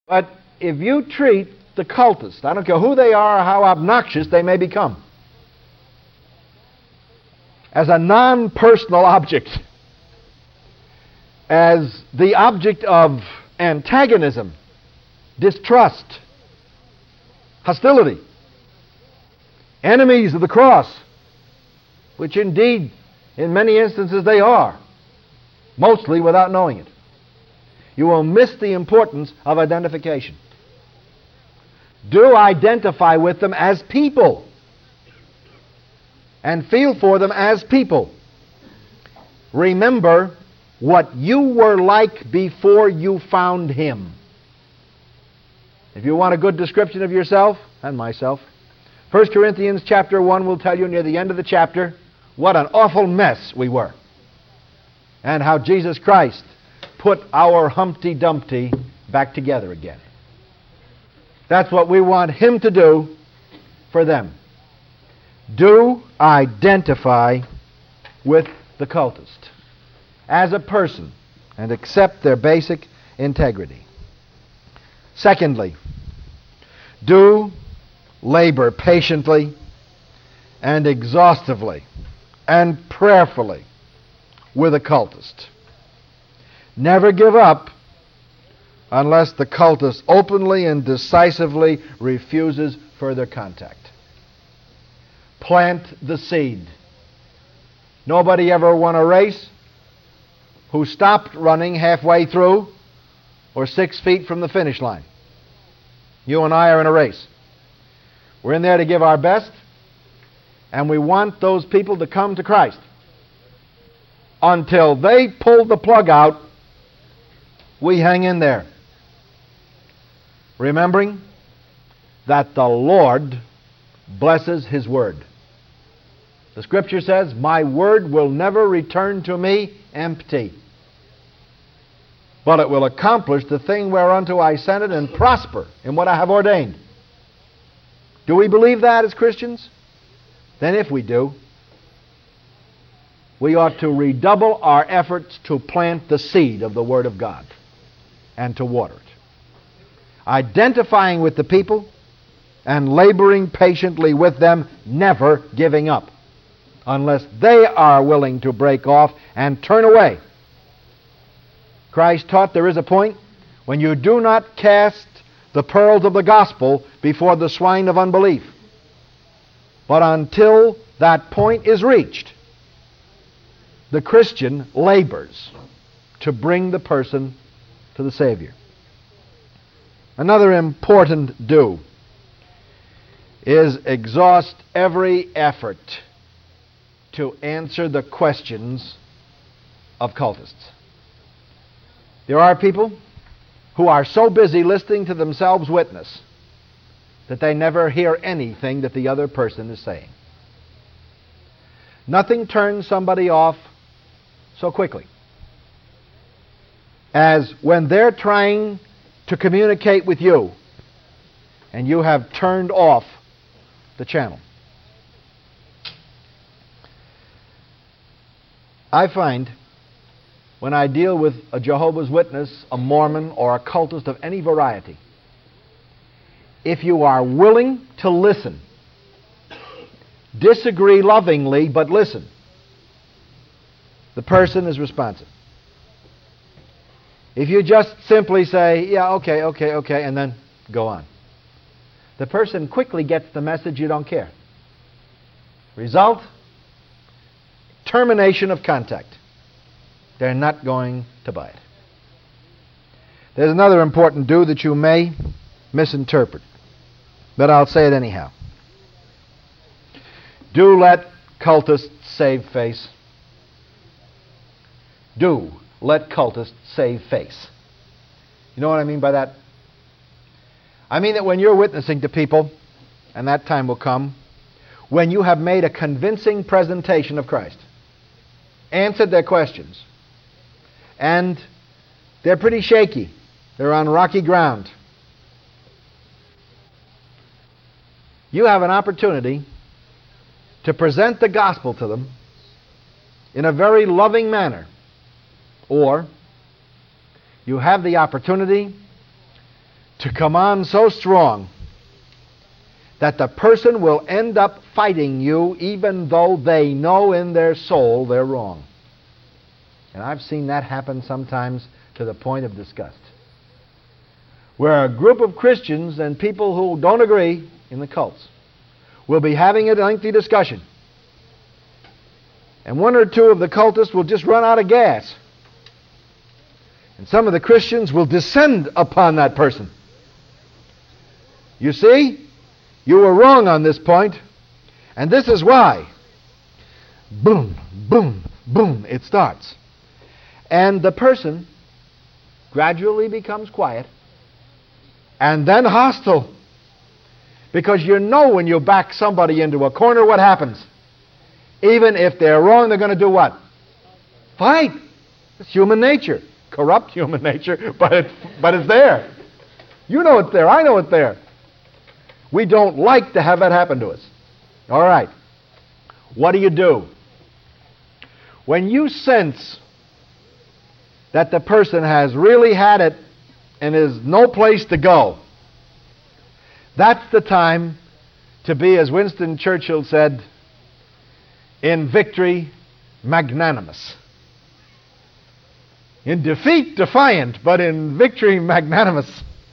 But if you treat the cultists, I don't care who they are or how obnoxious they may become, as a non-personal object, as the object of antagonism, distrust, hostility, enemies of the cross, which indeed in many instances they are, mostly without knowing it, you will miss the importance of identification. Do identify with them as people and feel for them as people. Remember what you were like before you found Him. If you want a good description of yourself and myself, 1 Corinthians chapter 1 will tell you near the end of the chapter what an awful mess we were, and how Jesus Christ put our Humpty Dumpty back together again. That's what we want Him to do for them. Do identify with the cultist as a person and accept their basic integrity. Secondly, do labor patiently and exhaustively and prayerfully with a cultist. Never give up unless the cultist openly and decisively refuses further contact. Plant the seed. Nobody ever won a race who stopped running halfway through or 6 feet from the finish line. You and I are in a race. We're in there to give our best, and we want those people to come to Christ. Until they pull the plug out, we hang in there, remembering that the Lord blesses His word. The Scripture says, "My word will never return to me empty, but it will accomplish the thing whereunto I sent it and prosper in what I have ordained." Do we believe that as Christians? Then if we do, we ought to redouble our efforts to plant the seed of the Word of God and to water it. Identifying with the people and laboring patiently with them, never giving up, unless they are willing to break off and turn away. Christ taught there is a point when you do not cast the pearls of the gospel before the swine of unbelief. But until that point is reached, the Christian labors to bring the person to the Savior. Another important do is exhaust every effort to answer the questions of cultists. There are people who are so busy listening to themselves witness that they never hear anything that the other person is saying. Nothing turns somebody off so quickly as when they're trying to communicate with you and you have turned off the channel. I find when I deal with a Jehovah's Witness, a Mormon, or a cultist of any variety, if you are willing to listen, disagree lovingly, but listen, the person is responsive. If you just simply say, yeah, okay, and then go on, the person quickly gets the message you don't care. Result? Termination of contact. They're not going to buy it. There's another important do that you may misinterpret, but I'll say it anyhow. Do let cultists save face. Do let cultists save face. You know what I mean by that? I mean that when you're witnessing to people, and that time will come, when you have made a convincing presentation of Christ, answered their questions, and they're pretty shaky, they're on rocky ground, you have an opportunity to present the gospel to them in a very loving manner. Or you have the opportunity to come on so strong that the person will end up fighting you even though they know in their soul they're wrong. And I've seen that happen sometimes to the point of disgust, where a group of Christians and people who don't agree in the cults will be having a lengthy discussion, and one or two of the cultists will just run out of gas, and some of the Christians will descend upon that person. You see, you were wrong on this point, and this is why. Boom, boom, boom, it starts. And the person gradually becomes quiet and then hostile. Because you know when you back somebody into a corner, what happens? Even if they're wrong, they're going to do what? Fight. It's human nature. Corrupt human nature, but it's there. You know it's there. I know it's there. We don't like to have that happen to us. All right. What do? When you sense that the person has really had it and is no place to go, that's the time to be, as Winston Churchill said, in victory magnanimous. In defeat defiant, but in victory magnanimous.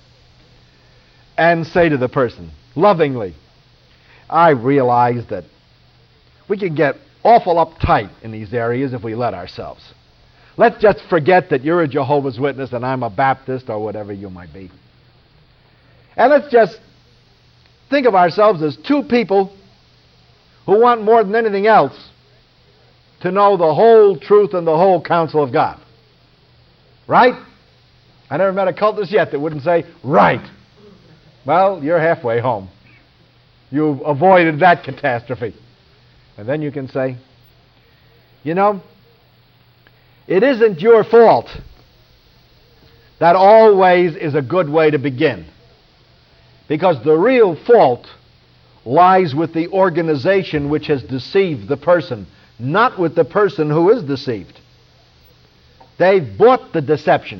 And say to the person, lovingly, I realize that we can get awful uptight in these areas if we let ourselves. Let's just forget that you're a Jehovah's Witness and I'm a Baptist or whatever you might be. And let's just think of ourselves as two people who want more than anything else to know the whole truth and the whole counsel of God. Right? I never met a cultist yet that wouldn't say, right. Well, you're halfway home. You've avoided that catastrophe. And then you can say, you know, it isn't your fault. That always is a good way to begin. Because the real fault lies with the organization which has deceived the person, not with the person who is deceived. They've bought the deception.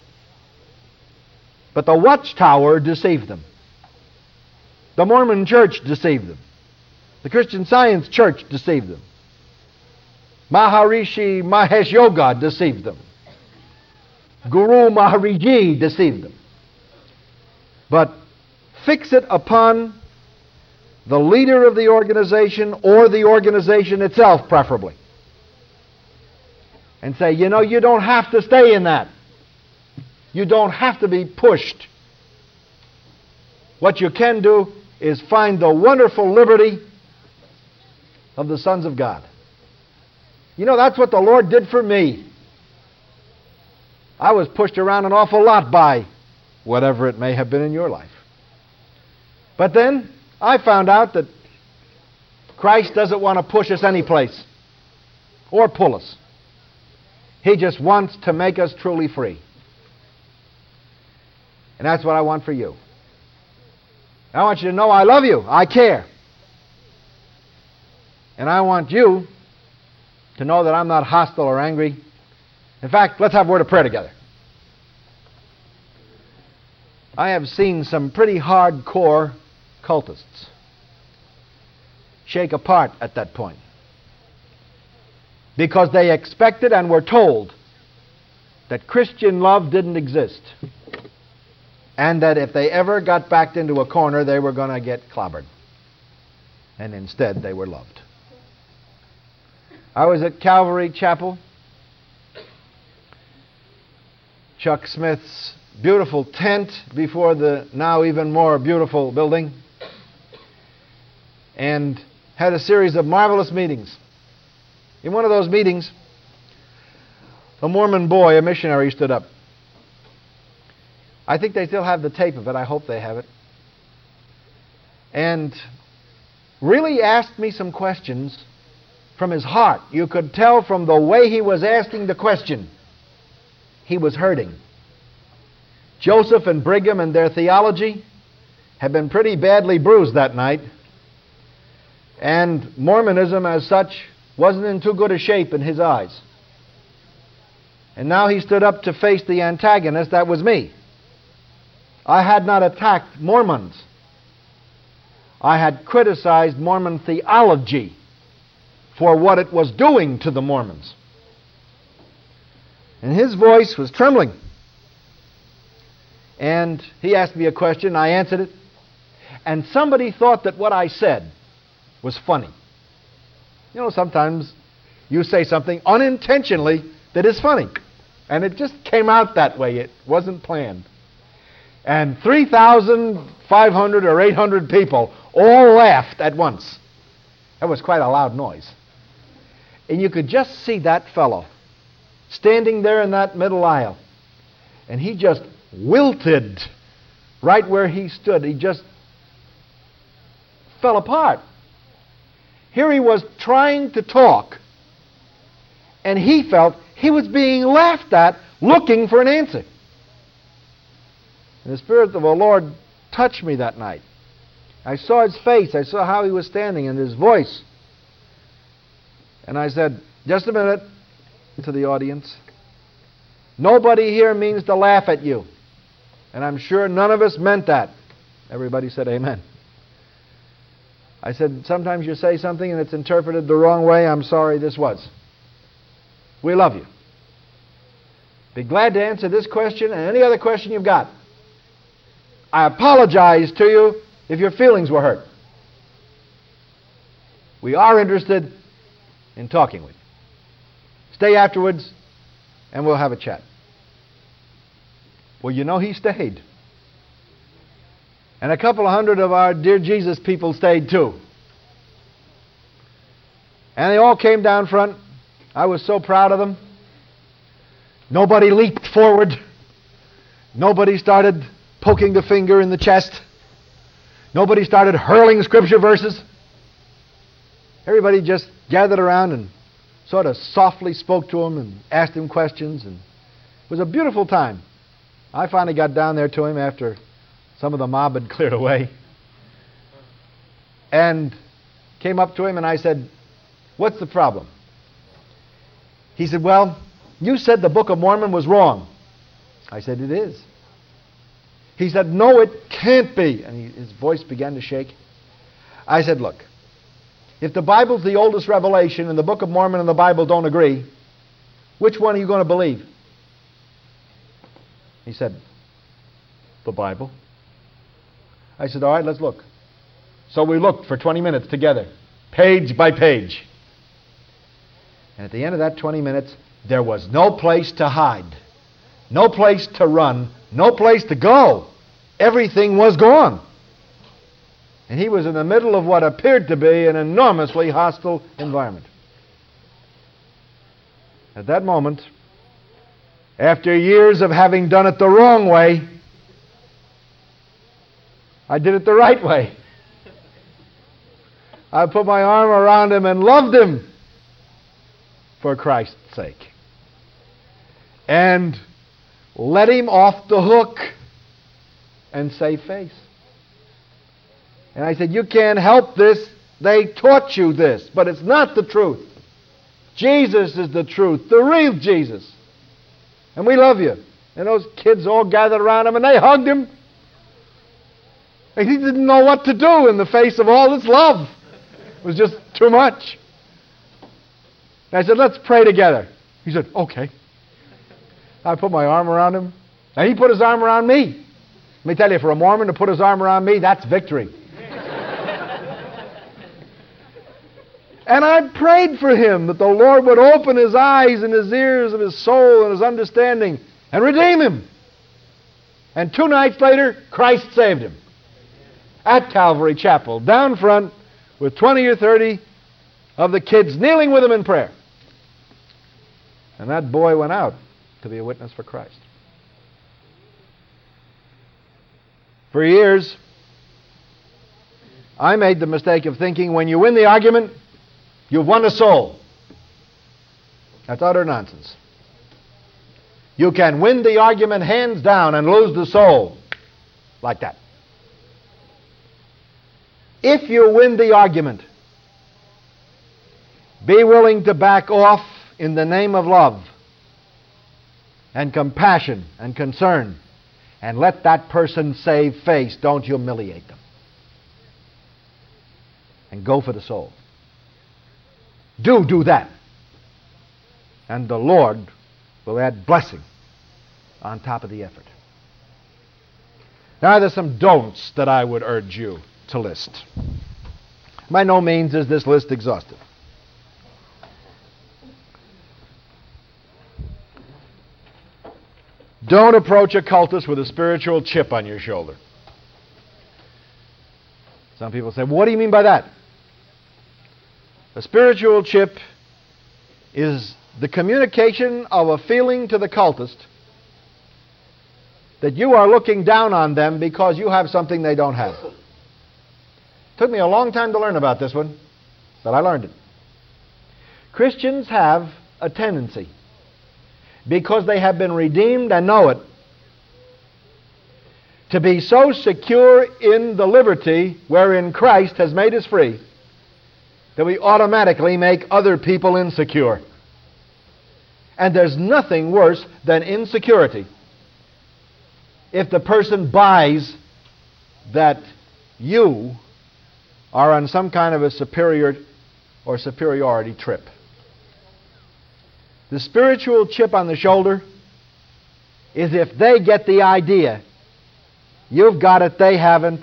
But the Watchtower deceived them. The Mormon Church deceived them. The Christian Science Church deceived them. Maharishi Mahesh Yoga deceived them. Guru Mahariji deceived them. But fix it upon the leader of the organization or the organization itself, preferably. And say, you know, you don't have to stay in that. You don't have to be pushed. What you can do is find the wonderful liberty of the sons of God. You know, that's what the Lord did for me. I was pushed around an awful lot by whatever it may have been in your life. But then I found out that Christ doesn't want to push us any place or pull us. He just wants to make us truly free. And that's what I want for you. I want you to know I love you. I care. And I want you to know that I'm not hostile or angry. In fact, let's have a word of prayer together. I have seen some pretty hardcore cultists shake apart at that point, because they expected and were told that Christian love didn't exist, and that if they ever got backed into a corner, they were going to get clobbered. And instead, they were loved. I was at Calvary Chapel, Chuck Smith's beautiful tent before the now even more beautiful building, and had a series of marvelous meetings. In one of those meetings, a Mormon boy, a missionary, stood up. I think they still have the tape of it. I hope they have it. And really asked me some questions from his heart. You could tell from the way he was asking the question, he was hurting. Joseph and Brigham and their theology had been pretty badly bruised that night. And Mormonism as such wasn't in too good a shape in his eyes. And now he stood up to face the antagonist, that was me. I had not attacked Mormons. I had criticized Mormon theology for what it was doing to the Mormons. And his voice was trembling. And he asked me a question, I answered it, and somebody thought that what I said was funny. You know, sometimes you say something unintentionally that is funny, and it just came out that way. It wasn't planned. And 3,500 or 800 people all laughed at once. That was quite a loud noise. And you could just see that fellow standing there in that middle aisle, and he just wilted right where he stood. He just fell apart. Here he was trying to talk, and he felt he was being laughed at, looking for an answer. And the Spirit of the Lord touched me that night. I saw his face. I saw how he was standing and his voice. And I said, just a minute, to the audience. Nobody here means to laugh at you. And I'm sure none of us meant that. Everybody said amen. I said, sometimes you say something and it's interpreted the wrong way. I'm sorry this was. We love you. Be glad to answer this question and any other question you've got. I apologize to you if your feelings were hurt. We are interested in talking with you. Stay afterwards and we'll have a chat. Well, you know, he stayed. And a couple of hundred of our Dear Jesus people stayed too. And they all came down front. I was so proud of them. Nobody leaped forward. Nobody started poking the finger in the chest. Nobody started hurling scripture verses. Everybody just gathered around and sort of softly spoke to him and asked him questions. And it was a beautiful time. I finally got down there to him after some of the mob had cleared away. And came up to him and I said, what's the problem? He said, well, you said the Book of Mormon was wrong. I said, it is. He said, no, it can't be. And his voice began to shake. I said, look, if the Bible's the oldest revelation and the Book of Mormon and the Bible don't agree, which one are you going to believe? He said, the Bible. I said, all right, let's look. So we looked for 20 minutes together, page by page. And at the end of that 20 minutes, there was no place to hide, no place to run, no place to go. Everything was gone. And he was in the middle of what appeared to be an enormously hostile environment. At that moment, after years of having done it the wrong way, I did it the right way. I put my arm around him and loved him for Christ's sake. And let him off the hook and save face. And I said, you can't help this. They taught you this, but it's not the truth. Jesus is the truth, the real Jesus. And we love you. And those kids all gathered around him and they hugged him. And he didn't know what to do in the face of all this love. It was just too much. And I said, let's pray together. He said, okay. I put my arm around him. And he put his arm around me. Let me tell you, for a Mormon to put his arm around me, that's victory. And I prayed for him that the Lord would open his eyes and his ears of his soul and his understanding and redeem him. And 2 nights later, Christ saved him. At Calvary Chapel, down front, with 20 or 30 of the kids kneeling with him in prayer. And that boy went out to be a witness for Christ. For years, I made the mistake of thinking when you win the argument, you've won a soul. That's utter nonsense. You can win the argument hands down and lose the soul like that. If you win the argument, be willing to back off in the name of love and compassion and concern and let that person save face. Don't humiliate them. And go for the soul. Do that. And the Lord will add blessing on top of the effort. Now there's some don'ts that I would urge you to list. By no means is this list exhaustive. Don't approach a cultist with a spiritual chip on your shoulder. Some people say, what do you mean by that? A spiritual chip is the communication of a feeling to the cultist that you are looking down on them because you have something they don't have. It took me a long time to learn about this one, but I learned it. Christians have a tendency, because they have been redeemed and know it, to be so secure in the liberty wherein Christ has made us free that we automatically make other people insecure. And there's nothing worse than insecurity. If the person buys that you are on some kind of a superior or superiority trip. The spiritual chip on the shoulder is if they get the idea, you've got it, they haven't.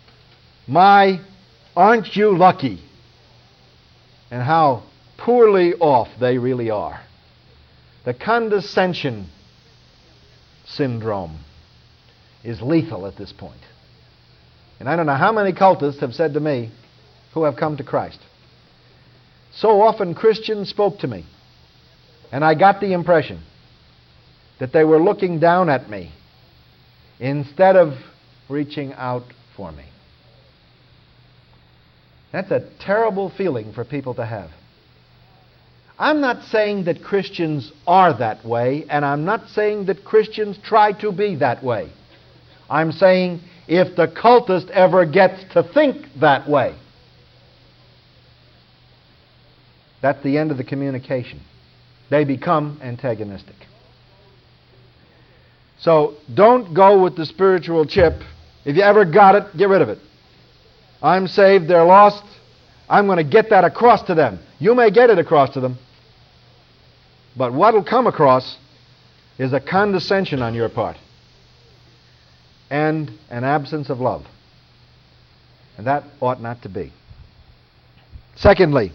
Aren't you lucky? And how poorly off they really are. The condescension syndrome is lethal at this point. And I don't know how many cultists have said to me who have come to Christ. So often Christians spoke to me, and I got the impression that they were looking down at me instead of reaching out for me. That's a terrible feeling for people to have. I'm not saying that Christians are that way, and I'm not saying that Christians try to be that way. I'm saying if the cultist ever gets to think that way, that's the end of the communication. They become antagonistic. So don't go with the spiritual chip. If you ever got it, get rid of it. I'm saved, they're lost. I'm going to get that across to them. You may get it across to them, but what will come across is a condescension on your part and an absence of love. And that ought not to be. Secondly,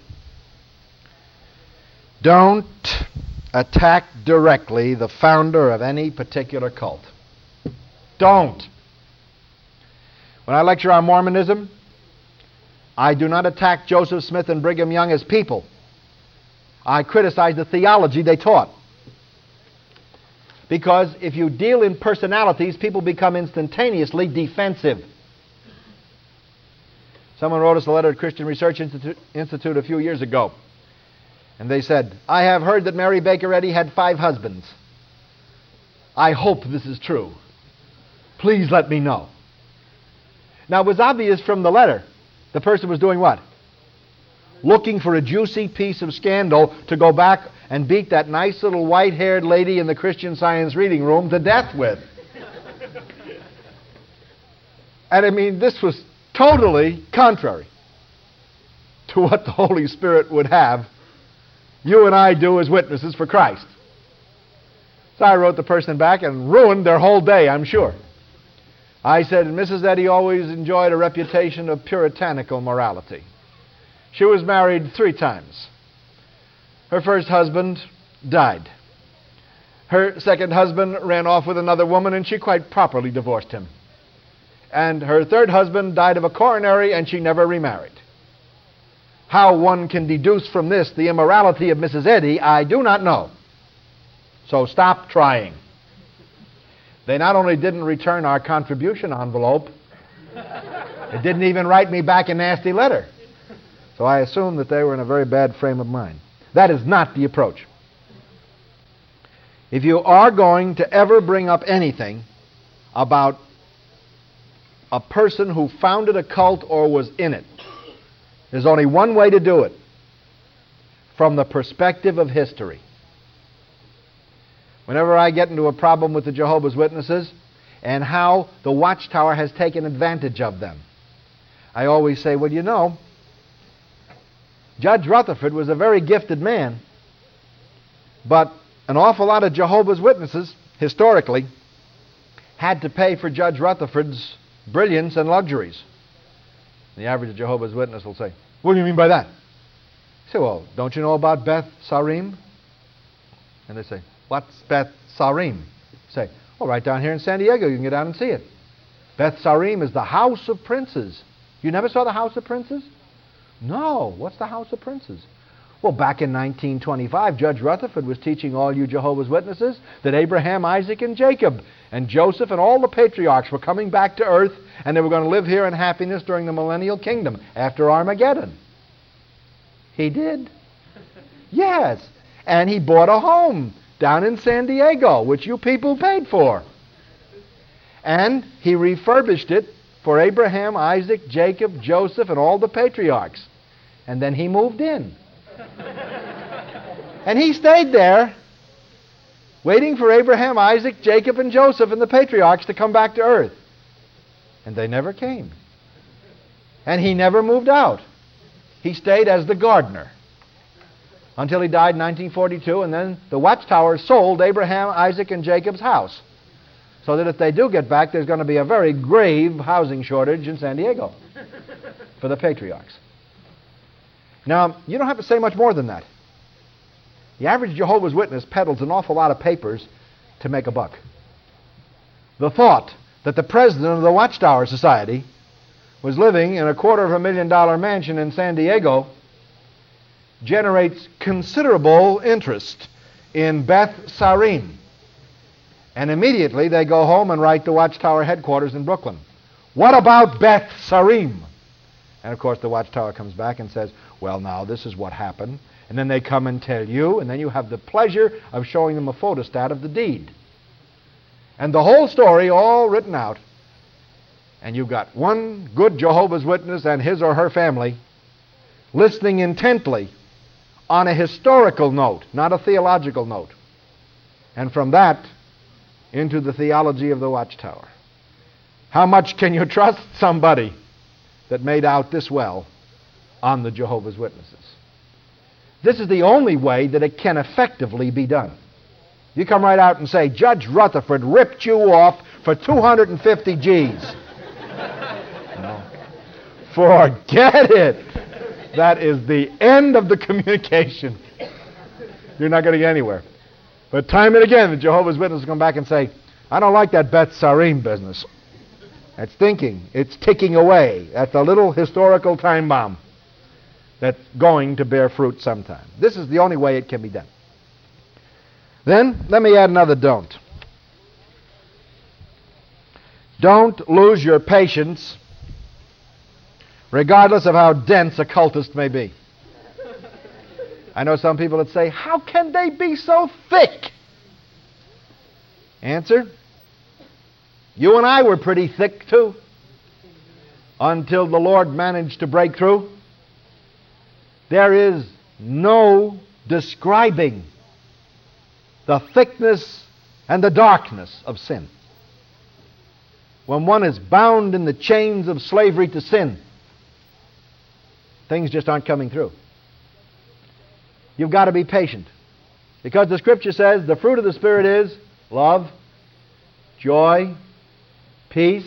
don't attack directly the founder of any particular cult. Don't. When I lecture on Mormonism, I do not attack Joseph Smith and Brigham Young as people. I criticize the theology they taught. Because if you deal in personalities, people become instantaneously defensive. Someone wrote us a letter at Christian Research Institute a few years ago. And they said, I have heard that Mary Baker Eddy had 5 husbands. I hope this is true. Please let me know. Now, it was obvious from the letter, the person was doing what? Looking for a juicy piece of scandal to go back and beat that nice little white-haired lady in the Christian Science reading room to death with. And I mean, this was totally contrary to what the Holy Spirit would have you and I do as witnesses for Christ. So I wrote the person back and ruined their whole day, I'm sure. I said, Mrs. Eddy always enjoyed a reputation of puritanical morality. She was married 3 times. Her first husband died. Her second husband ran off with another woman, and she quite properly divorced him. And her third husband died of a coronary, and she never remarried. How one can deduce from this the immorality of Mrs. Eddy, I do not know. So stop trying. They not only didn't return our contribution envelope, they didn't even write me back a nasty letter. So I assume that they were in a very bad frame of mind. That is not the approach. If you are going to ever bring up anything about a person who founded a cult or was in it, there's only one way to do it: from the perspective of history. Whenever I get into a problem with the Jehovah's Witnesses, and how the Watchtower has taken advantage of them. I always say, well, you know, Judge Rutherford was a very gifted man, but an awful lot of Jehovah's Witnesses, historically, had to pay for Judge Rutherford's brilliance and luxuries. The average Jehovah's Witness will say, what do you mean by that? I say, well, don't you know about Beth Sarim? And they say, what's Beth Sarim? I say, well, right down here in San Diego, you can get down and see it. Beth Sarim is the House of Princes. You never saw the House of Princes? No. What's the House of Princes? Well, back in 1925, Judge Rutherford was teaching all you Jehovah's Witnesses that Abraham, Isaac, and Jacob, and Joseph, and all the patriarchs were coming back to earth, and they were going to live here in happiness during the millennial kingdom after Armageddon. He did. Yes. And he bought a home down in San Diego, which you people paid for. And he refurbished it for Abraham, Isaac, Jacob, Joseph, and all the patriarchs. And then he moved in. And he stayed there, waiting for Abraham, Isaac, Jacob, and Joseph, and the patriarchs to come back to earth. And they never came. And he never moved out. He stayed as the gardener until he died in 1942, and then the Watchtower sold Abraham, Isaac, and Jacob's house, so that if they do get back, there's going to be a very grave housing shortage in San Diego for the patriarchs. Now, you don't have to say much more than that. The average Jehovah's Witness peddles an awful lot of papers to make a buck. The thought that the president of the Watchtower Society was living in a $250,000 mansion in San Diego generates considerable interest in Beth Sarim. And immediately they go home and write the Watchtower headquarters in Brooklyn. What about Beth Sarim? And of course the Watchtower comes back and says, well, now this is what happened. And then they come and tell you, and then you have the pleasure of showing them a photostat of the deed. And the whole story all written out. And you've got one good Jehovah's Witness and his or her family listening intently on a historical note, not a theological note. And from that into the theology of the Watchtower. How much can you trust somebody that made out this well on the Jehovah's Witnesses? This is the only way that it can effectively be done. You come right out and say, Judge Rutherford ripped you off for 250 G's. No. Forget it. That is the end of the communication. You're not going to get anywhere. But time and again, the Jehovah's Witnesses come back and say, I don't like that Beth Sarim business. It's thinking. It's ticking away. That's a little historical time bomb that's going to bear fruit sometime. This is the only way it can be done. Then, let me add another don't. Don't lose your patience, regardless of how dense a cultist may be. I know some people that say, how can they be so thick? Answer, you and I were pretty thick too, until the Lord managed to break through. There is no describing the thickness and the darkness of sin. When one is bound in the chains of slavery to sin, things just aren't coming through. You've got to be patient, because the Scripture says the fruit of the Spirit is love, joy, peace.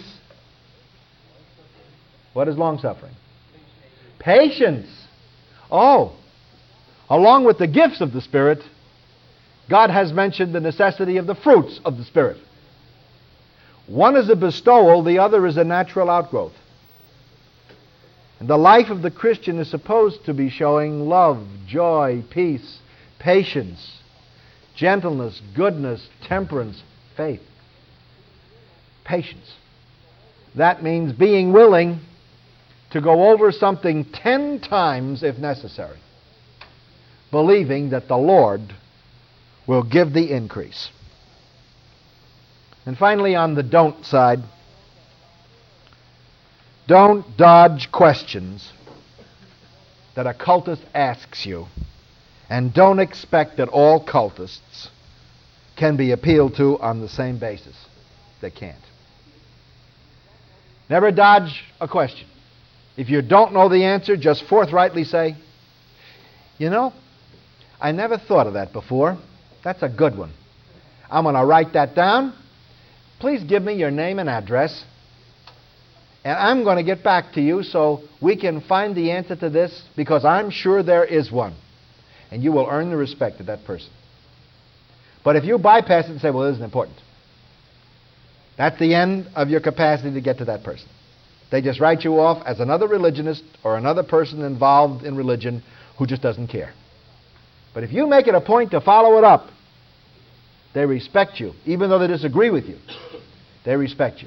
What is long-suffering? Patience. Oh, along with the gifts of the Spirit, God has mentioned the necessity of the fruits of the Spirit. One is a bestowal, the other is a natural outgrowth. And the life of the Christian is supposed to be showing love, joy, peace, patience, gentleness, goodness, temperance, faith. Patience. That means being willing to go over something 10 times if necessary, believing that the Lord will give the increase. And finally, on the don't side, don't dodge questions that a cultist asks you, and don't expect that all cultists can be appealed to on the same basis. They can't. Never dodge a question. If you don't know the answer, just forthrightly say, you know, I never thought of that before. That's a good one. I'm going to write that down. Please give me your name and address. And I'm going to get back to you so we can find the answer to this, because I'm sure there is one. And you will earn the respect of that person. But if you bypass it and say, well, it isn't important, that's the end of your capacity to get to that person. They just write you off as another religionist or another person involved in religion who just doesn't care. But if you make it a point to follow it up, they respect you. Even though they disagree with you, they respect you.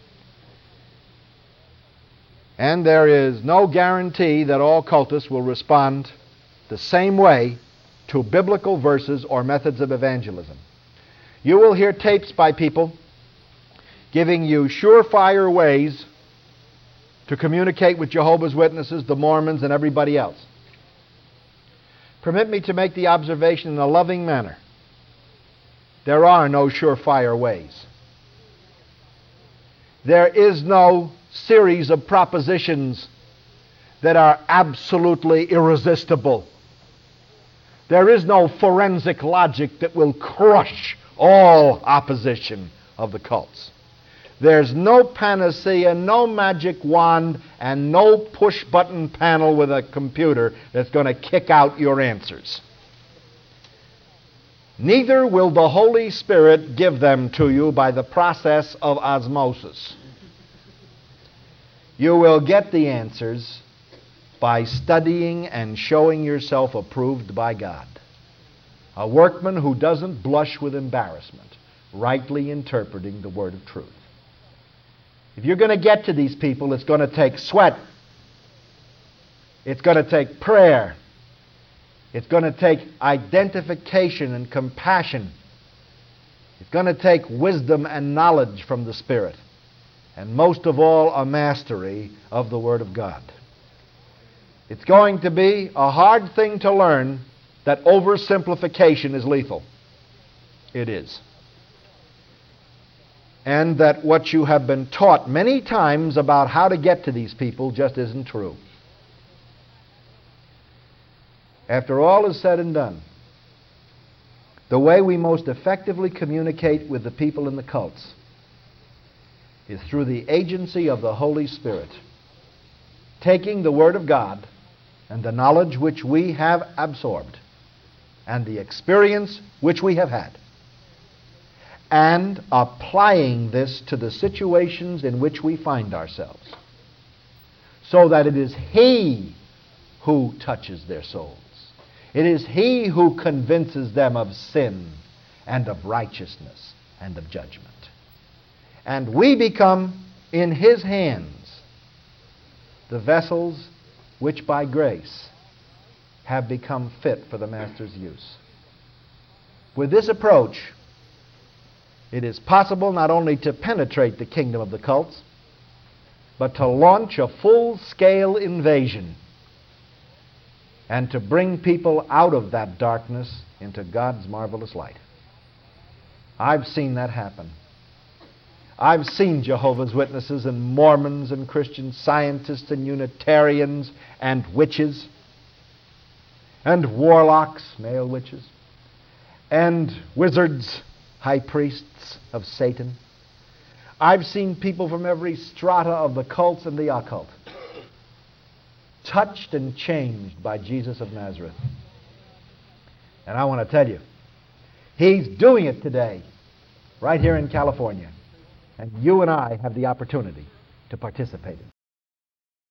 And there is no guarantee that all cultists will respond the same way to biblical verses or methods of evangelism. You will hear tapes by people giving you surefire ways to communicate with Jehovah's Witnesses, the Mormons, and everybody else. Permit me to make the observation in a loving manner. There are no surefire ways. There is no series of propositions that are absolutely irresistible. There is no forensic logic that will crush all opposition of the cults. There's no panacea, no magic wand, and no push-button panel with a computer that's going to kick out your answers. Neither will the Holy Spirit give them to you by the process of osmosis. You will get the answers by studying and showing yourself approved by God. A workman who doesn't blush with embarrassment, rightly interpreting the word of truth. If you're going to get to these people, it's going to take sweat. It's going to take prayer. It's going to take identification and compassion. It's going to take wisdom and knowledge from the Spirit. And most of all, a mastery of the Word of God. It's going to be a hard thing to learn that oversimplification is lethal. It is. And that what you have been taught many times about how to get to these people just isn't true. After all is said and done, the way we most effectively communicate with the people in the cults is through the agency of the Holy Spirit, taking the Word of God and the knowledge which we have absorbed and the experience which we have had, and applying this to the situations in which we find ourselves, so that it is He who touches their souls. It is He who convinces them of sin and of righteousness and of judgment. And we become, in His hands, the vessels which by grace have become fit for the Master's use. With this approach, it is possible not only to penetrate the kingdom of the cults, but to launch a full-scale invasion and to bring people out of that darkness into God's marvelous light. I've seen that happen. I've seen Jehovah's Witnesses and Mormons and Christian Scientists and Unitarians and witches and warlocks, male witches, and wizards, high priests of Satan. I've seen people from every strata of the cults and the occult touched and changed by Jesus of Nazareth. And I want to tell you, He's doing it today, right here in California. And you and I have the opportunity to participate in it.